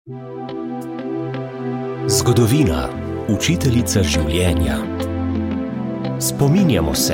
Zgodovina, učiteljica življenja. Spominjamo se.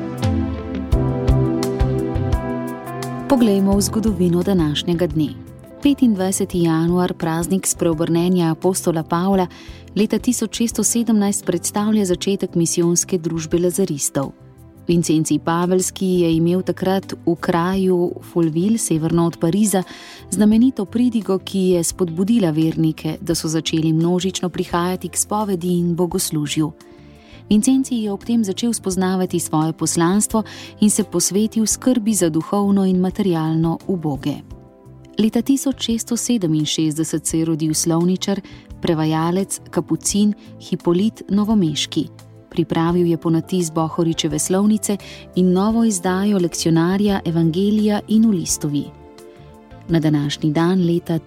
Poglejmo v zgodovino današnjega dne. 25. januar, praznik spreobrnenja apostola Pavla, leta 1617 predstavlja začetek misijonske družbe lazaristov. Vincencij Paveljski je imel takrat v kraju Folleville, severno od Pariza, znamenito pridigo, ki je spodbudila vernike, da so začeli množično prihajati k spovedi in bogoslužju. Vincencij je ob tem začel spoznavati svoje poslanstvo in se posvetil skrbi za duhovno in materialno uboge. Leta 1667 se je rodil slovničar, prevajalec, kapucin Hipolit Novomeški. Pripravil je ponatis Bohoričeve slovnice in novo izdajo lekcionarja Evangelija in v Listovi. Na današnji dan leta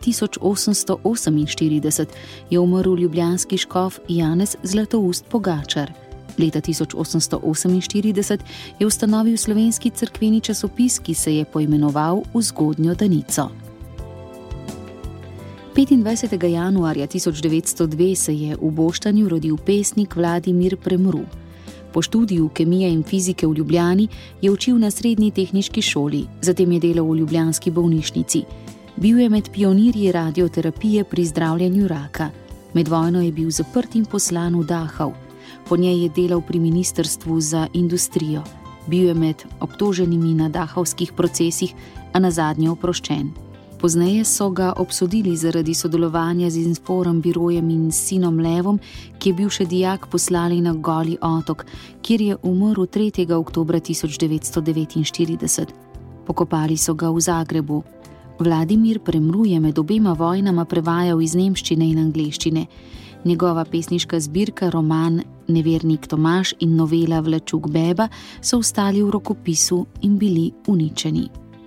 1848 je umrl ljubljanski škof Janez Zlatoust Pogačar. Leta 1848 je ustanovil slovenski cerkveni časopis, ki se je poimenoval V zgodnjo danico. 25. januarja 1902 se je v Boštanju rodil pesnik Vladimir Premru. Po študiju kemije in fizike v Ljubljani je učil na srednji tehniški šoli, zatem je delal v ljubljanski bolnišnici. Bil je med pionirji radioterapije pri zdravljenju raka. Med vojno je bil zaprt in poslan v Dachau. Po njej je delal pri ministrstvu za industrijo. Bil je med obtoženimi na dachavskih procesih, a nazadnje oproščen. Pozneje so ga obsodili zaradi sodelovanja z Inform birojem in sinom Levom, ki je bil še dijak, poslali na Goli otok, kjer je umrl 3. oktobra 1949. Pokopali so ga v Zagrebu. Vladimir Premru je med obema vojnama prevajal iz nemščine in angleščine. Njegova pesniška zbirka, roman Nevernik Tomaž in novela Vlačuk Beba so ostali v rokopisu in bili uničeni.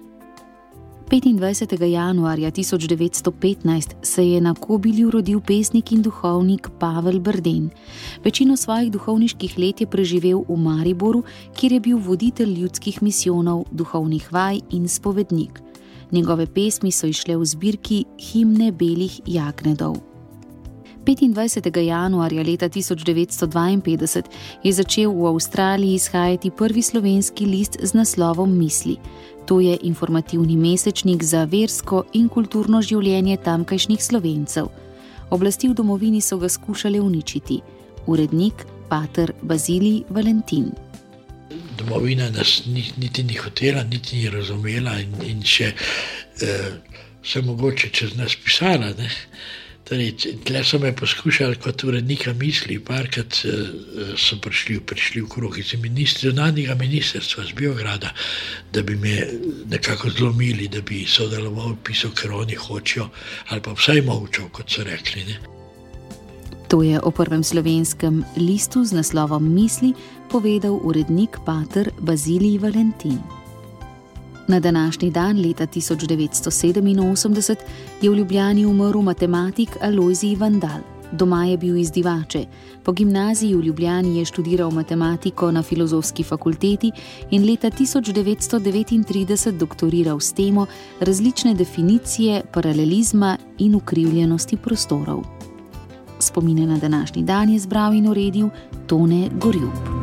25. januarja 1915 se je na Kobilju rodil pesnik in duhovnik Pavel Berden. Večino svojih duhovniških let je preživel v Mariboru, kjer je bil voditelj ljudskih misijonov, duhovnih vaj in spovednik. Njegove pesmi so izšle v zbirki Himne belih jagnedov. 25. januarja leta 1952 je začel v Avstraliji izhajati prvi slovenski list z naslovom Misli. To je informativni mesečnik za versko in kulturno življenje tamkajšnjih Slovencev. Oblasti v domovini so ga skušale uničiti. Urednik pater Bazilij Valentin. Domovina nas niti ni hotela, niti ni razumela in še vse mogoče čez nas pisala. Torej, tle so me poskušali kot urednika Misli, parkrat so prišli v krog iz zunanjega ministrstva z Beograda, da bi me nekako zlomili, da bi sodeloval, pisal, ker oni hočejo, ali pa vsaj molčal, kot so rekli. Ne? To je o prvem slovenskem listu z naslovom Misli povedal urednik pater Bazilij Valentin. Na današnji dan leta 1987 je v Ljubljani umrl matematik Alojzij Vandal. Doma je bil iz Divače. Po gimnaziji v Ljubljani je študiral matematiko na Filozofski fakulteti in leta 1939 doktoriral s temo različne definicije paralelizma in ukrivljenosti prostorov. Spomine na današnji dan je zbral in uredil Tone Gorjup.